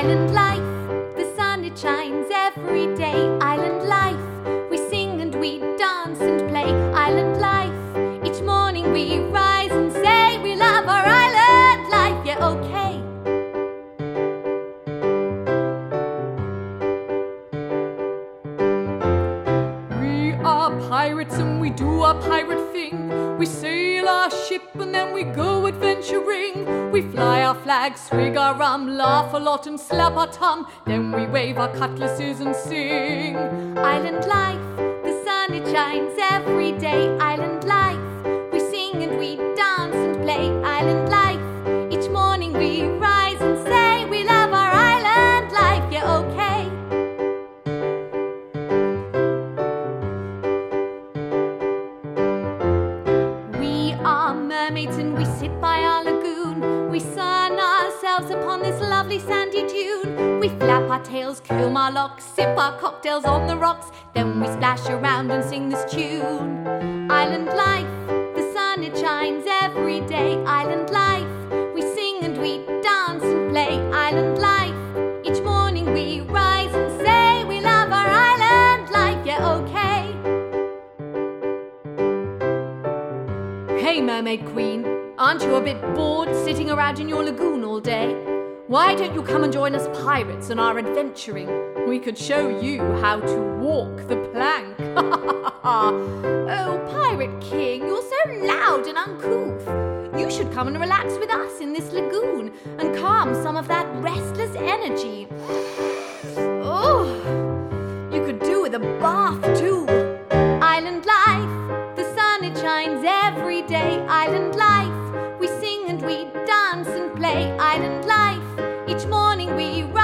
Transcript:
Island life, the sun it shines every day. Island life, we sing and we dance and play. Island life, each morning we rise and say we love our island life. Yeah, okay. We are pirates and we do our pirate thing. We sail our ship and then we go adventuring. We fly our flag, swig our rum, laugh a lot and slap our tongue. Then we wave our cutlasses and sing. Island life, the sun it shines every day. Island life, we sing and we dance and play. Island life, each morning we rise and say we love our island life. Yeah, okay. We are mermaids and we sit by our lagoon. We sun ourselves upon this lovely sandy dune. We flap our tails, comb our locks, sip our cocktails on the rocks. Then we splash around and sing this tune. Island life, the sun it shines every day. Island life, we sing and we dance and play. Island life, each morning we rise and say we love our island life. Yeah, okay. Hey, Mermaid Queen, aren't you a bit bored sitting around in your lagoon all day? Why don't you come and join us pirates on our adventuring? We could show you how to walk the plank. Oh, Pirate King, you're so loud and uncouth. You should come and relax with us in this lagoon and calm some of that restless energy. Oh, you could do with a bath too. Island life, the sun it shines every day. Island life, we sing and we dance and play. Island life, each morning we